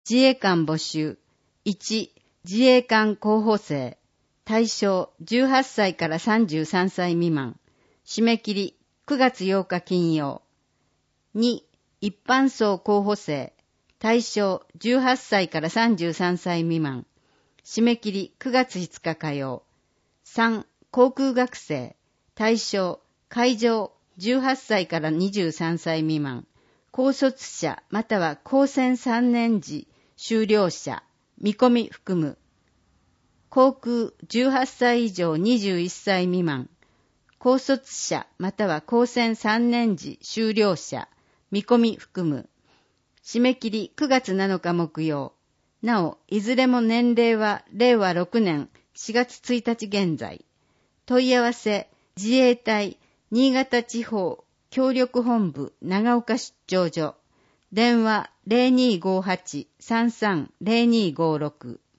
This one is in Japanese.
自衛官募集。1、自衛官候補生。対象18歳から33歳未満。締め切り9月8日金曜。2、一般層候補生。対象18歳から33歳未満。締め切り9月5日火曜。3、航空学生。対象海上18歳から23歳未満。高卒者または高専3年時修了者。見込み含む。航空18歳以上21歳未満。高卒者または高専3年時修了者。見込み含む。締め切り9月7日木曜。なお、いずれも年齢は令和6年4月1日現在。問い合わせ、自衛隊新潟地方協力本部長岡出張所。電話 0258-330256